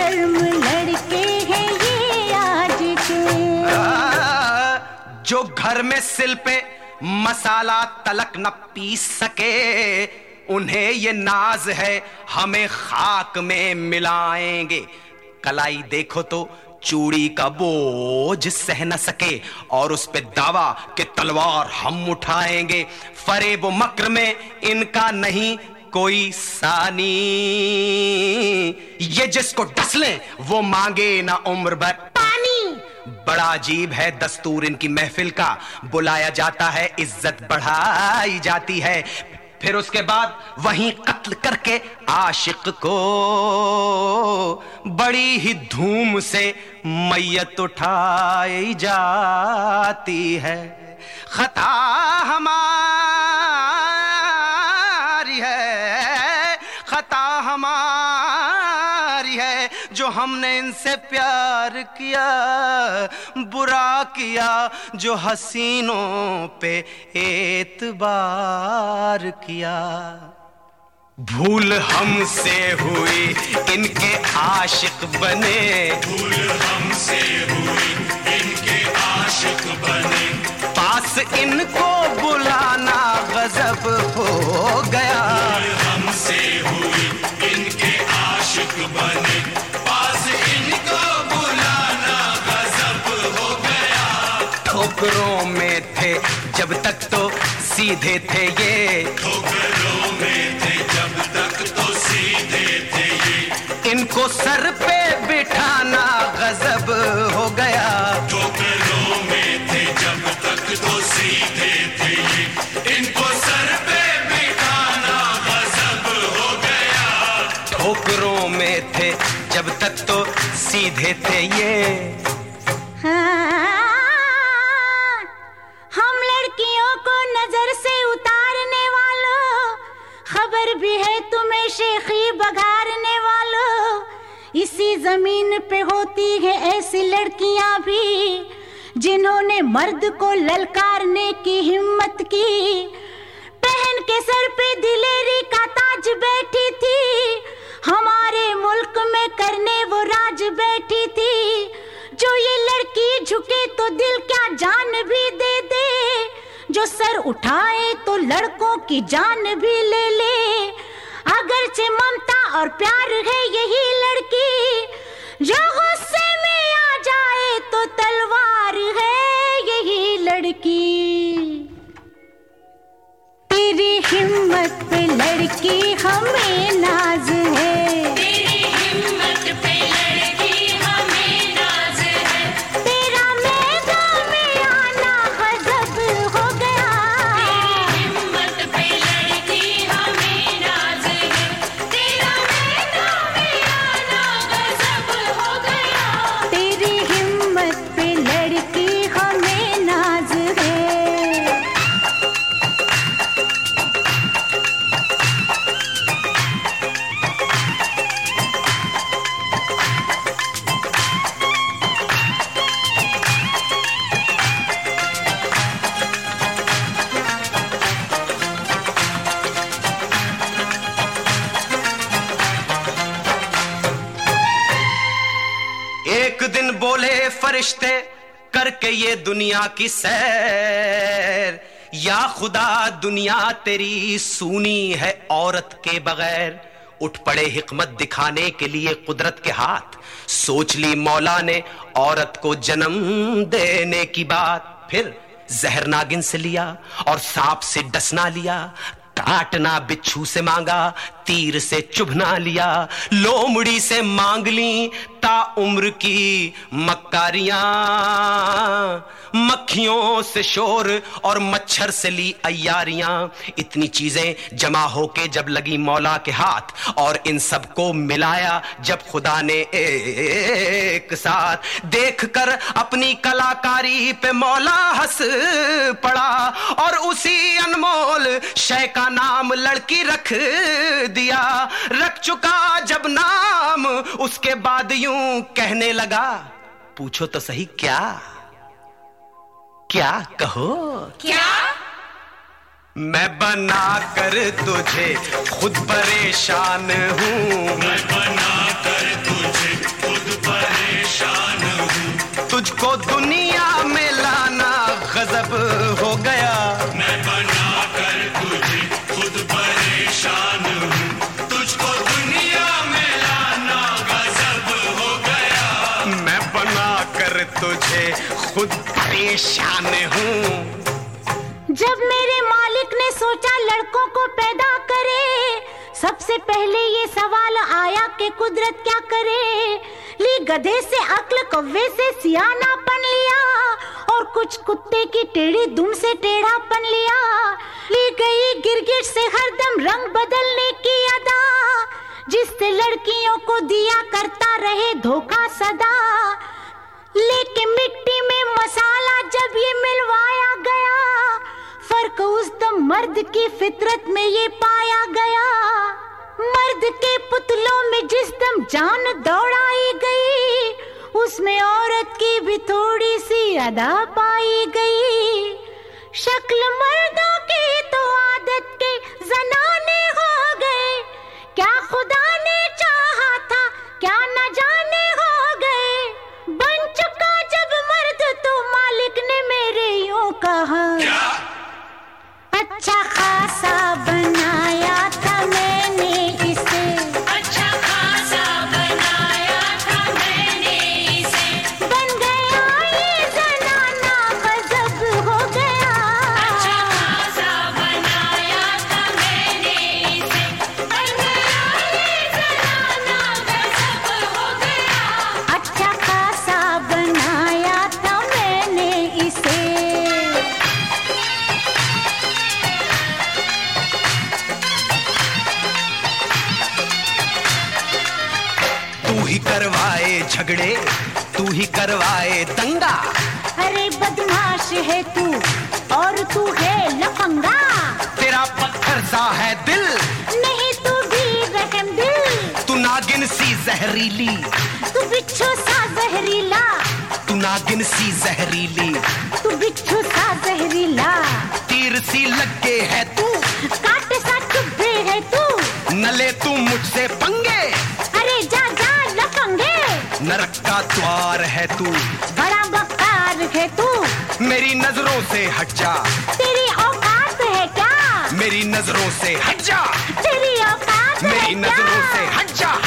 बेशर्म लड़के हैं ये आज के। जो घर में सिल पे मसाला तलक न पीस सके, उन्हें ये नाज है हमें खाक में मिलाएंगे। कलाई देखो तो चूड़ी का बोझ सह न सके, और उस पे दावा कि तलवार हम उठाएंगे। फरेब व मक्र में इनका नहीं कोई सानी, ये जिसको डस ले वो मांगे ना उम्र भर पानी। बड़ा अजीब है दस्तूर इनकी महफिल का, बुलाया जाता है इज्जत बढ़ाई जाती है, फिर उसके बाद वहीं कत्ल करके आशिक को बड़ी ही धूम से मैयत उठाई जाती है। खता हमारी है, खता हमारी है, जो हमने इनसे प्यार किया, बुरा किया जो हसीनों पे एतबार किया। भूल हमसे हुई इनके आशिक बने, भूल हमसे हुई इनके आशिक बने, पास इनको बुलाना गजब हो गया। भूल हमसे हुई इनके आशिक बने, पास इनको बुलाना गजब हो गया। ठोकरों में थे जब तक तो सीधे थे ये, ठोकरों में थे जब तक तो सीधे थे ये, इनको सर पे बिठाना गजब हो गया। ठोकरों में थे जब तक तो सीधे थे ये, इनको सर पे बिठाना गजब हो गया। ठोकरों में थे जब तक तो सीधे थे ये। हाँ, हम लड़कियों को नजर से उतारने वालों, खबर भी है तुम्हें शेखी बघारने वालों। इसी जमीन पे होती है ऐसी लड़कियां भी, जिन्होंने मर्द को ललकारने की हिम्मत की। पहन के सर पे दिलेरी का ताज बैठी थी, हमारे मुल्क में करने वो राज बैठी थी। जो ये लड़की झुके तो दिल क्या जान भी दे दे, जो सर उठाए तो लड़कों की जान भी ले ले। अगरचे ममता और प्यार है यही लड़की, जो गुस्से में आ जाए तो तलवार है यही लड़की। तेरी हिम्मत पे लड़की हमें नाज है, तेरी हिम्मत पे लड़की हमें नाज है, तेरा मैदान में आना गजब हो गया। तेरी हिम्मत पे लड़की हमें नाज है, तेरा मैदान में आना गजब हो गया। तेरी हिम्मत पे लड़की हमें नाज है। एक दिन बोले फरिश्ते करके ये दुनिया की सैर, या खुदा दुनिया तेरी सूनी है औरत के बगैर। उठ पड़े हिकमत दिखाने के लिए कुदरत के हाथ, सोच ली मौला ने औरत को जन्म देने की बात। फिर जहर नागिन से लिया और सांप से डसना लिया, काटना बिच्छू से मांगा, तीर से चुभना लिया, लोमड़ी से मांग ली ता उम्र की मक्कारियां, मक्खियों से शोर और मच्छर से ली अय्यारियां। इतनी चीजें जमा होके जब लगी मौला के हाथ, और इन सबको मिलाया जब खुदा ने एक साथ, देखकर अपनी कलाकारी पे मौला हंस पड़ा, और उसी अनमोल शय का नाम लड़की रख दिया। रख चुका जब नाम उसके बाद यूं कहने लगा, पूछो तो सही क्या क्या कहो क्या? मैं बना कर तुझे खुद परेशान हूँ, मैं बना कर तुझे तुझको दुनिया में लाना गजब हो गया। मैं बना कर तुझे खुद परेशान हूँ, तुझको दुनिया में लाना गजब हो गया। मैं बना कर तुझे खुद परेशान हूँ। जब मेरे मालिक ने सोचा लड़कों को पैदा करे, सबसे पहले ये सवाल आया कि कुदरत क्या करे। ली गधे से अक्ल, कौवे से सियानापन लिया, और कुछ कुत्ते की टेढ़ी दुम से टेढ़ापन लिया। ली गई गिरगिट से हरदम रंग बदलने की अदा, जिससे लड़कियों को दिया करता रहे धोखा सदा। लेकिन मिट्टी में मसाला जब ये मिलवाया गया, फर्क उस दम मर्द की फितरत में ये पाया गया। मर्द के पुतलों में जिस दम जान दौड़ाई गई, उसमें औरत की भी थोड़ी सी अदा पाई गई। शक्ल मर्दों की तो आदत के जनाने हो गए, क्या खुदा ने चाहा था क्या न जाने हो गए। बन चुका जब मर्द तो मालिक ने मेरे यूं कहा, अच्छा खासा बनाया था मैंने इसे, अच्छा खासा बनाया था मैंने इसे। बन गया ये जनाना गजब हो गया। अच्छा खासा बनाया था मैंने इसे, बन गया ये जनाना गजब हो गया। अच्छा खासा बनाया था मैंने इसे। तू ही करवाए झगड़े, तू ही करवाए दंगा। अरे बदमाश है तू और तू है लफंगा। तेरा पत्थर सा है दिल, नहीं तू भी रहम दिल। तू नागिन सी जहरीली, तू बिच्छू सा जहरीला, तू नागिन सी जहरीली। तू बिच्छू सा जहरीला। तीर सी लगे है तू, काट सा चुभे है तू। न ले तू मुझसे पंगे, अरे जा जा लफंगे। नरक का द्वार है तू, बड़ा बक्कार है तू। मेरी नजरों से हट जा, तेरी औकात है क्या? मेरी नजरों से हट जा, तेरी औकात है मेरी क्या? नजरों से हट जा।